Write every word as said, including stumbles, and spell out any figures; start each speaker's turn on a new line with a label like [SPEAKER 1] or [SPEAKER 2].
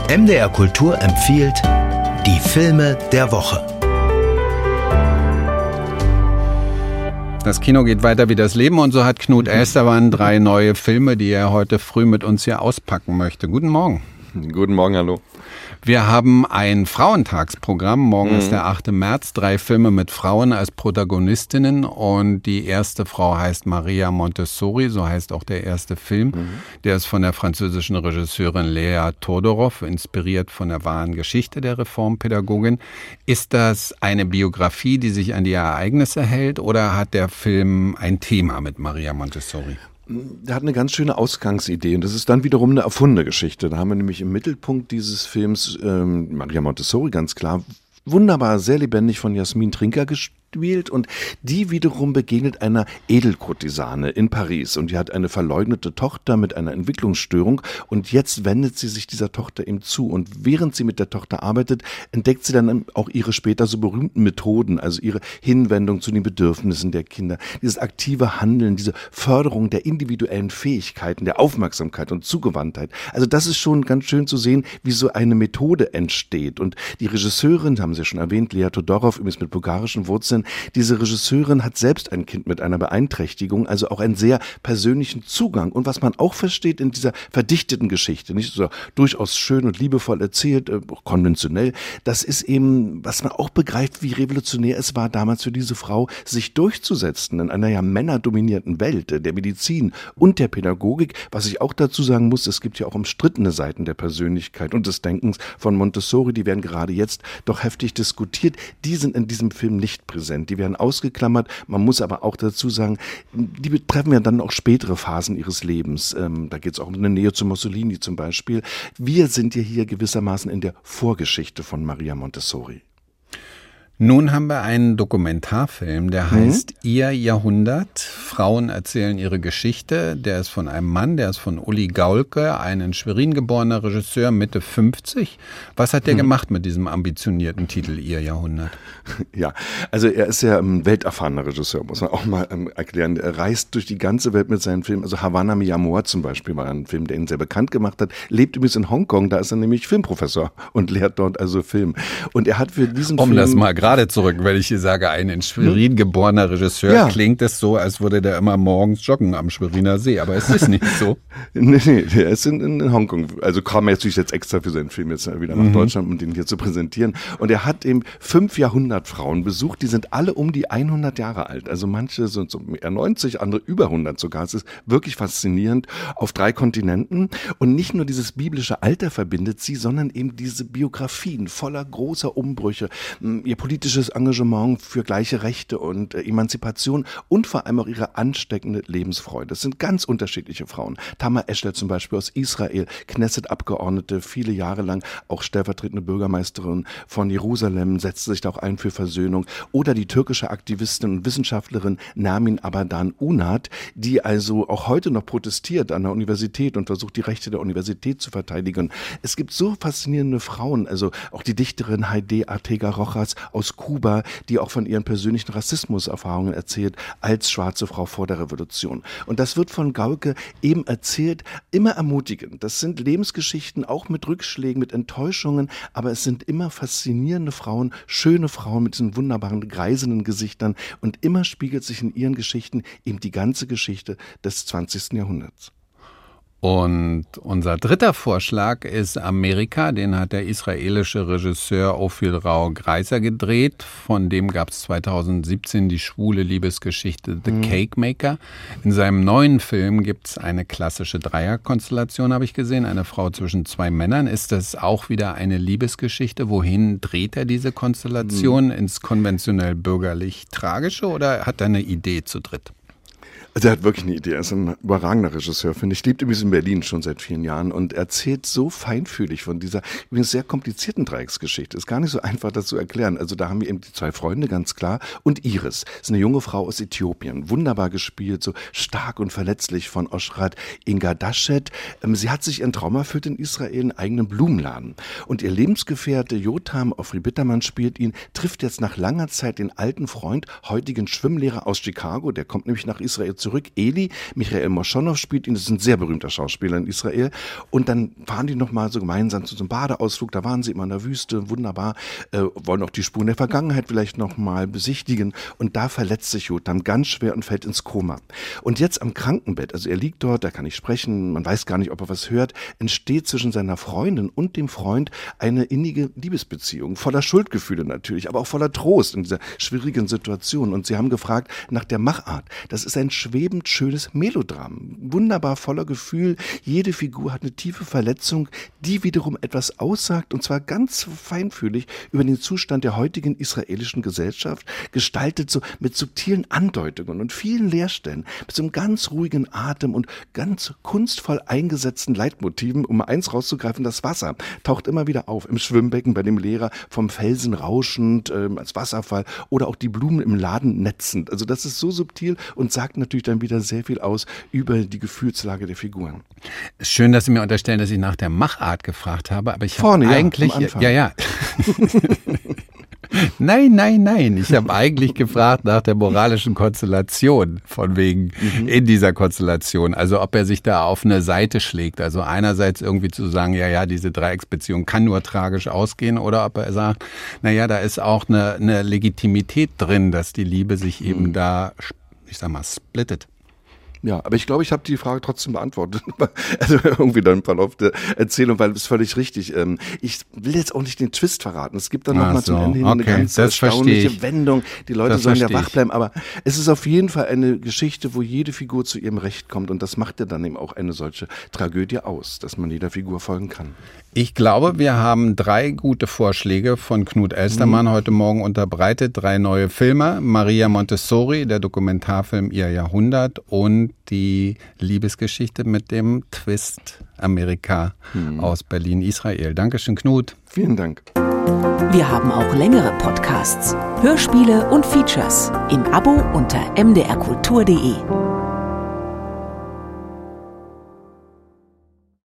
[SPEAKER 1] M D R Kultur empfiehlt die Filme der Woche.
[SPEAKER 2] Das Kino geht weiter wie das Leben und so hat Knut Elstermann drei neue Filme, die er heute früh mit uns hier auspacken möchte. Guten Morgen.
[SPEAKER 3] Guten Morgen, hallo.
[SPEAKER 2] Wir haben ein Frauentagsprogramm. Morgen
[SPEAKER 3] Mhm.
[SPEAKER 2] ist der achte März. Drei Filme mit Frauen als Protagonistinnen. Und die erste Frau heißt Maria Montessori, so heißt auch der erste Film. Mhm. Der ist von der französischen Regisseurin Lea Todorov, inspiriert von der wahren Geschichte der Reformpädagogin. Ist das eine Biografie, die sich an die Ereignisse hält, oder hat der Film ein Thema mit Maria Montessori?
[SPEAKER 3] Der hat eine ganz schöne Ausgangsidee und das ist dann wiederum eine erfundene Geschichte. Da haben wir nämlich im Mittelpunkt dieses Films ähm, Maria Montessori, ganz klar, wunderbar, sehr lebendig von Jasmin Trinker gespielt. Und die wiederum begegnet einer Edelkurtisane in Paris und die hat eine verleugnete Tochter mit einer Entwicklungsstörung und jetzt wendet sie sich dieser Tochter eben zu und während sie mit der Tochter arbeitet, entdeckt sie dann auch ihre später so berühmten Methoden, also ihre Hinwendung zu den Bedürfnissen der Kinder, dieses aktive Handeln, diese Förderung der individuellen Fähigkeiten, der Aufmerksamkeit und Zugewandtheit. Also das ist schon ganz schön zu sehen, wie so eine Methode entsteht und die Regisseurin, haben Sie schon erwähnt, Lea Todorov, übrigens mit bulgarischen Wurzeln. Diese Regisseurin hat selbst ein Kind mit einer Beeinträchtigung, also auch einen sehr persönlichen Zugang. Und was man auch versteht in dieser verdichteten Geschichte, nicht so durchaus schön und liebevoll erzählt, äh, konventionell, das ist eben, was man auch begreift, wie revolutionär es war, damals für diese Frau, sich durchzusetzen in einer ja männerdominierten Welt äh, der Medizin und der Pädagogik. Was ich auch dazu sagen muss, es gibt ja auch umstrittene Seiten der Persönlichkeit und des Denkens von Montessori, die werden gerade jetzt doch heftig diskutiert. Die sind in diesem Film nicht präsent. Die werden ausgeklammert. Man muss aber auch dazu sagen, die betreffen ja dann auch spätere Phasen ihres Lebens. Ähm, da geht es auch um eine Nähe zu Mussolini zum Beispiel. Wir sind ja hier gewissermaßen in der Vorgeschichte von Maria Montessori.
[SPEAKER 2] Nun haben wir einen Dokumentarfilm, der heißt mhm. Ihr Jahrhundert. Frauen erzählen ihre Geschichte. Der ist von einem Mann, der ist von Uli Gaulke, ein in Schwerin geborener Regisseur, Mitte fünfzig. Was hat der mhm. gemacht mit diesem ambitionierten Titel Ihr Jahrhundert?
[SPEAKER 3] Ja, also er ist ja ein welterfahrener Regisseur, muss man auch mal ähm, erklären. Er reist durch die ganze Welt mit seinen Filmen. Also Havana Mi Amor zum Beispiel war ein Film, der ihn sehr bekannt gemacht hat. Lebt übrigens in Hongkong, da ist er nämlich Filmprofessor und lehrt dort also Film. Und er hat für diesen
[SPEAKER 2] um
[SPEAKER 3] Film...
[SPEAKER 2] das mal gerade zurück, wenn ich hier sage, ein in Schwerin geborener Regisseur, ja. Klingt es so, als würde der immer morgens joggen am Schweriner See, aber es ist nicht so.
[SPEAKER 3] nee, nee, der ist in, in Hongkong, also kam er natürlich jetzt extra für seinen Film jetzt wieder nach mhm. Deutschland, um den hier zu präsentieren. Und er hat eben fünf Jahrhundertfrauen besucht, die sind alle um die hundert Jahre alt, also manche sind so eher neunzig, andere über hundert sogar. Es ist wirklich faszinierend, auf drei Kontinenten. Und nicht nur dieses biblische Alter verbindet sie, sondern eben diese Biografien voller großer Umbrüche, ihr politisches Engagement für gleiche Rechte und äh, Emanzipation und vor allem auch ihre ansteckende Lebensfreude. Das sind ganz unterschiedliche Frauen. Tamar Eschler zum Beispiel aus Israel, Knesset-Abgeordnete, viele Jahre lang auch stellvertretende Bürgermeisterin von Jerusalem, setzte sich da auch ein für Versöhnung. Oder die türkische Aktivistin und Wissenschaftlerin Nermin Abadan Unat, die also auch heute noch protestiert an der Universität und versucht, die Rechte der Universität zu verteidigen. Es gibt so faszinierende Frauen, also auch die Dichterin Heide Arteaga Rojas aus Kuba, die auch von ihren persönlichen Rassismuserfahrungen erzählt, als schwarze Frau vor der Revolution. Und das wird von Gaulke eben erzählt, immer ermutigend. Das sind Lebensgeschichten, auch mit Rückschlägen, mit Enttäuschungen, aber es sind immer faszinierende Frauen, schöne Frauen mit diesen wunderbaren, greisenden Gesichtern und immer spiegelt sich in ihren Geschichten eben die ganze Geschichte des zwanzigsten Jahrhunderts.
[SPEAKER 2] Und unser dritter Vorschlag ist Amerika, den hat der israelische Regisseur Ophir Rao Greiser gedreht. Von dem gab es zweitausendsiebzehn die schwule Liebesgeschichte The mhm. Cake Maker. In seinem neuen Film gibt es eine klassische Dreierkonstellation, habe ich gesehen, eine Frau zwischen zwei Männern. Ist das auch wieder eine Liebesgeschichte? Wohin dreht er diese Konstellation? Mhm. Ins konventionell bürgerlich-tragische oder hat er eine Idee zu dritt?
[SPEAKER 3] Also er hat wirklich eine Idee, er ist ein überragender Regisseur, finde ich. Lebt übrigens in Berlin schon seit vielen Jahren und erzählt so feinfühlig von dieser übrigens sehr komplizierten Dreiecksgeschichte. Ist gar nicht so einfach, das zu erklären. Also da haben wir eben die zwei Freunde, ganz klar. Und Iris, ist eine junge Frau aus Äthiopien. Wunderbar gespielt, so stark und verletzlich von Oshrat Ingadashet. Sie hat sich ihren Traum erfüllt in Israel, einen eigenen Blumenladen. Und ihr Lebensgefährte Jotam Ofri Bittermann spielt ihn, trifft jetzt nach langer Zeit den alten Freund, heutigen Schwimmlehrer aus Chicago, der kommt nämlich nach Israel zurück. Eli, Michael Moschonow spielt ihn, das ist ein sehr berühmter Schauspieler in Israel. Und dann fahren die nochmal so gemeinsam zu so einem Badeausflug, da waren sie immer in der Wüste, wunderbar, äh, wollen auch die Spuren der Vergangenheit vielleicht nochmal besichtigen. Und da verletzt sich Jotam ganz schwer und fällt ins Koma. Und jetzt am Krankenbett, also er liegt dort, da kann nicht sprechen, man weiß gar nicht, ob er was hört, entsteht zwischen seiner Freundin und dem Freund eine innige Liebesbeziehung, voller Schuldgefühle natürlich, aber auch voller Trost in dieser schwierigen Situation. Und sie haben gefragt nach der Machart. Das ist ein schwebend schönes Melodram, wunderbar voller Gefühl. Jede Figur hat eine tiefe Verletzung, die wiederum etwas aussagt, und zwar ganz feinfühlig über den Zustand der heutigen israelischen Gesellschaft, gestaltet so mit subtilen Andeutungen und vielen Leerstellen, mit so einem ganz ruhigen Atem und ganz kunstvoll eingesetzten Leitmotiven. Um eins rauszugreifen, das Wasser taucht immer wieder auf, im Schwimmbecken bei dem Lehrer, vom Felsen rauschend, äh, als Wasserfall, oder auch die Blumen im Laden netzend. Also das ist so subtil und sagt natürlich dann wieder sehr viel aus über die Gefühlslage der Figuren.
[SPEAKER 2] Schön, dass Sie mir unterstellen, dass ich nach der Machart gefragt habe, aber ich
[SPEAKER 3] habe
[SPEAKER 2] eigentlich,
[SPEAKER 3] ja, am Anfang.
[SPEAKER 2] ja, ja. Nein, nein, nein. Ich habe eigentlich gefragt nach der moralischen Konstellation, von wegen mhm. in dieser Konstellation. Also ob er sich da auf eine Seite schlägt. Also einerseits irgendwie zu sagen, ja, ja, diese Dreiecksbeziehung kann nur tragisch ausgehen, oder ob er sagt, naja, da ist auch eine, eine Legitimität drin, dass die Liebe sich eben mhm. da, ich sag mal, splittet.
[SPEAKER 3] Ja, aber ich glaube, ich habe die Frage trotzdem beantwortet. Also irgendwie dann im Verlauf der Erzählung, weil es völlig richtig. Ähm, ich will jetzt auch nicht den Twist verraten. Es gibt dann nochmal so. zum Ende hin okay. eine ganz das erstaunliche Wendung. Die Leute das sollen ja wach bleiben. Aber es ist auf jeden Fall eine Geschichte, wo jede Figur zu ihrem Recht kommt. Und das macht ja dann eben auch eine solche Tragödie aus, dass man jeder Figur folgen kann.
[SPEAKER 2] Ich glaube, wir haben drei gute Vorschläge von Knut Elstermann mhm. heute Morgen unterbreitet. Drei neue Filme. Maria Montessori, der Dokumentarfilm Ihr Jahrhundert, und die Liebesgeschichte mit dem Twist Amerika mhm. aus Berlin-Israel. Dankeschön, Knut.
[SPEAKER 3] Vielen Dank.
[SPEAKER 4] Wir haben auch längere Podcasts, Hörspiele und Features im Abo unter m d r kultur punkt d e.